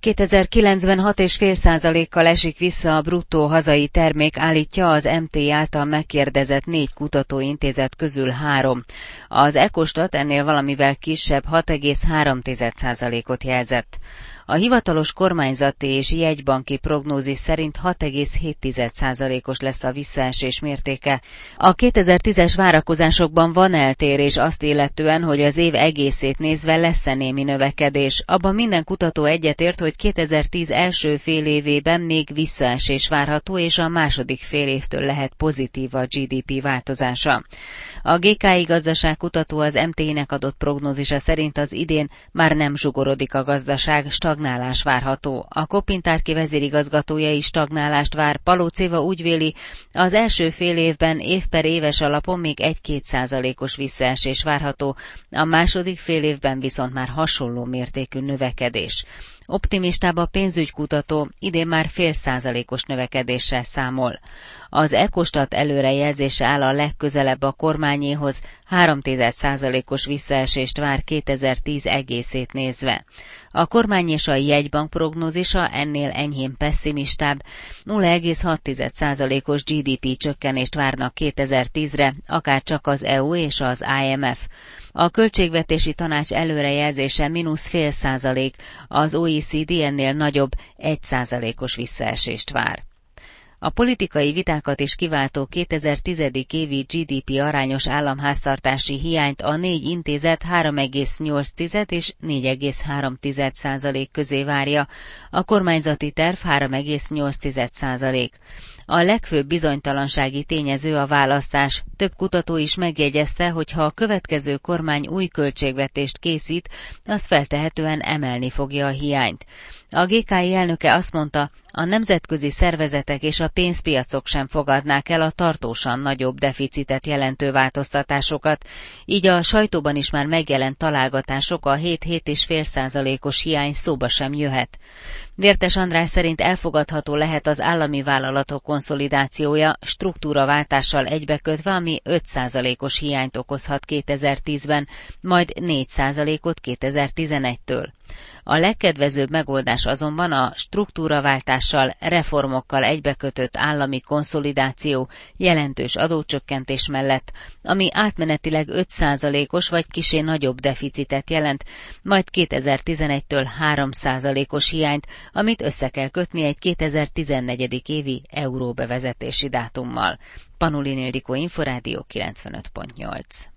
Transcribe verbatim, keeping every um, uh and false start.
kétezer-kilencben hat egész öt százalékkal esik vissza a bruttó hazai termék, állítja az em té i által megkérdezett négy kutatóintézet közül három. Az Ecostat ennél valamivel kisebb hat egész három százalékot jelzett. A hivatalos kormányzati és jegybanki prognózis szerint hat egész hét százalékos lesz a visszaesés mértéke. A kétezer-tízes várakozásokban van eltérés azt illetően, hogy az év egészét nézve lesz-e némi növekedés. Abban minden kutató egyetért, hogy kétezer-tíz első fél évében még visszaesés várható, és a második fél évtől lehet pozitív a gé dé pé változása. A gé ká i gazdaságkutató az em té i-nek adott prognózisa szerint az idén már nem zsugorodik a gazdaság, stagnálás várható. A Kopintárki vezérigazgatója is stagnálást vár. Palócéva úgy véli, az első fél évben év per éves alapon még egy-két százalékos visszaesés várható, a második fél évben viszont már hasonló mértékű növekedés. Optimistább a pénzügykutató, idén már fél százalékos növekedéssel számol. Az Ecostat előrejelzése áll a legközelebb a kormányéhoz, három százalékos visszaesést vár kétezer-tíz egészét nézve. A kormány és a jegybank prognózisa ennél enyhén pessimistább, nulla egész hat százalékos gé dé pé csökkenést várnak kétezer-tízre, akár csak az é u és az i em ef. A költségvetési tanács előrejelzése mínusz fél százalék, az o e cé dé ennél nagyobb egy százalékos visszaesést vár. A politikai vitákat is kiváltó kétezer-tíz évi gé dé pé arányos államháztartási hiányt a négy intézet három egész nyolc és négy egész három százalék közé várja, a kormányzati terv három egész nyolc százalék. A legfőbb bizonytalansági tényező a választás. Több kutató is megjegyezte, hogy ha a következő kormány új költségvetést készít, az feltehetően emelni fogja a hiányt. A gé ká i elnöke azt mondta, a nemzetközi szervezetek és a pénzpiacok sem fogadnák el a tartósan nagyobb deficitet jelentő változtatásokat, így a sajtóban is már megjelent találgatások a hét-hét egész öt százalékos hiány szóba sem jöhet. Vértes András szerint elfogadható lehet az állami vállalatok konszolidációja, struktúraváltással egybekötve, ami öt százalékos hiányt okozhat kétezer-tízben, majd négy százalékot kétezer-tizenegytől. A legkedvezőbb megoldás azonban a struktúraváltással, reformokkal egybekötött állami konszolidáció jelentős adócsökkentés mellett, ami átmenetileg öt százalékos vagy kissé nagyobb deficitet jelent, majd kétezer-tizenegytől három százalékos hiányt, amit össze kell kötni egy kétezer-tizennégy évi euróbevezetési dátummal. Panulin Ildikó, Inforádió kilencvenöt pont nyolc.